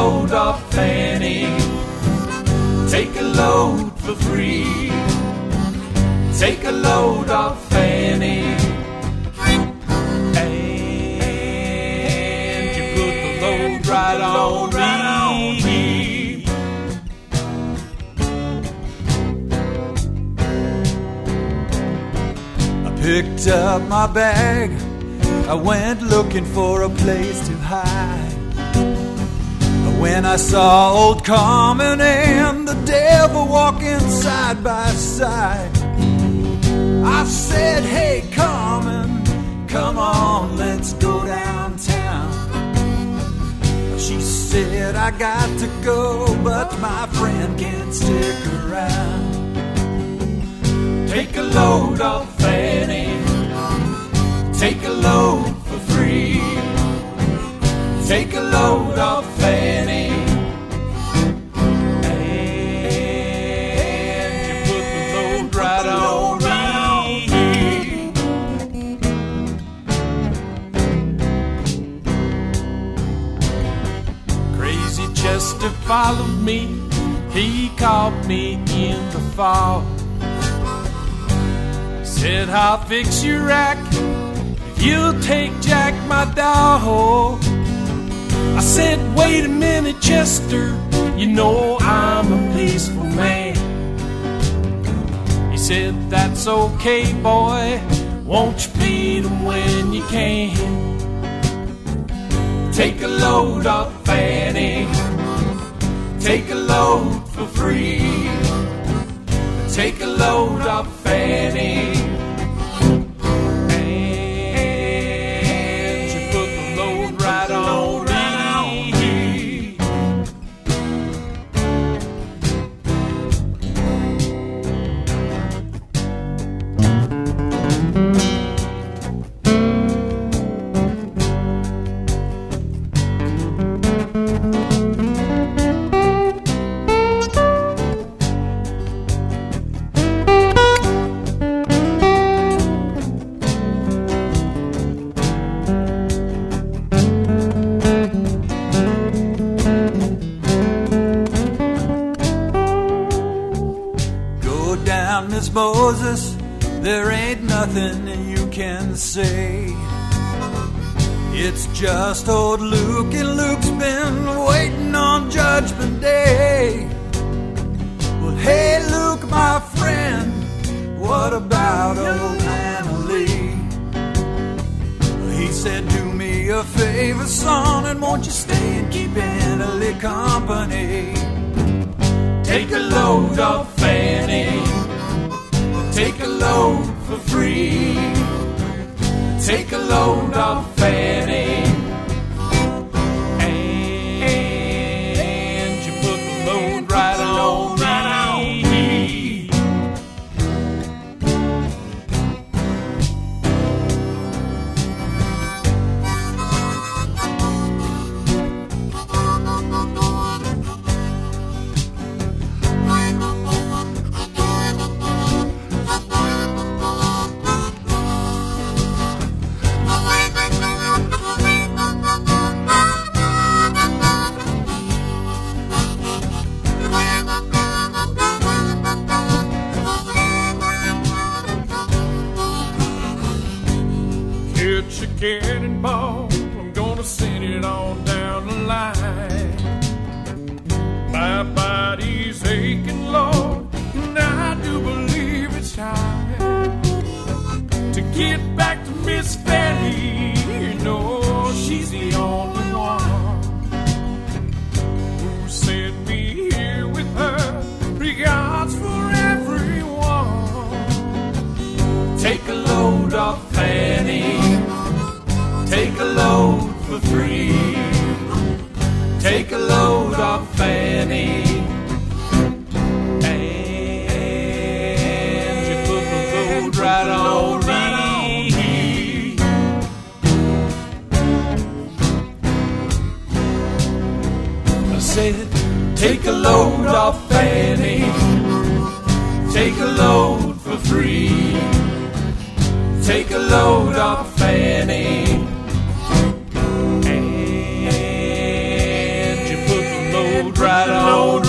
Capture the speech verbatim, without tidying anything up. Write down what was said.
load off Fanny. Take a load for free. Take a load off Fanny. And you put the load right on me. I picked up my bag. I went looking for a place to hide. When I saw old Carmen and the devil walking side by side, I said, hey Carmen, come on, let's go downtown. She said, I got to go, but my friend can't stick around. Take a load off Fanny. Take a load for free. Take a load off Fanny. And you put the load right on me. Crazy Chester followed me. He caught me in the fall. Said, I'll fix your rack if you'll take Jack, my dog. I said, wait a minute, Chester, you know I'm a peaceful man. He said, that's okay, boy, won't you feed him when you can? Take a load off Fanny. Take a load for free. Take a load off Fanny. Moses, there ain't nothing you can say. It's just old Luke, and Luke's been waiting on Judgment Day. Well, hey Luke, my friend, what about old Anna Lee? He said, do me a favor, son, and won't you stay and keep Anna company? Take a load off Fanny. Take a load for free. Take a load off Fanny. And you put the load right on me. Cannonball, I'm gonna send it on down the line. My body's aching, Lord, and I do believe it's time to get back to Miss Fanny. You know she's the only one who sent me here with her. Regards for everyone. Take a load off Fanny. Take a load for free. Take a load off Fanny. And you put the load right on me. I said, take a load off Fanny. Take a load for free. Take a load off Fanny. And you put the right on